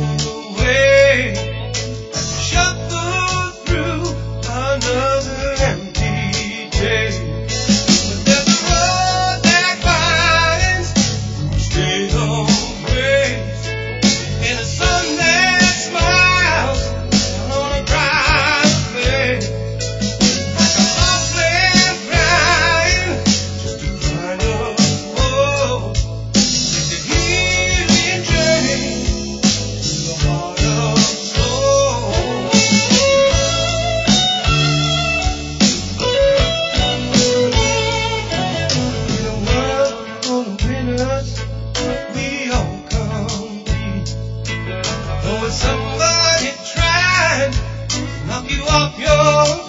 away. Shuffle through another empty day. But there's a road that winds through state of grace, and a sun that smiles on a bright face. Like a heartland crying just to find a hope. It's a healing journey to the heart of soul. In a world full of winners, we all compete. Though it's somebody trying to knock you off your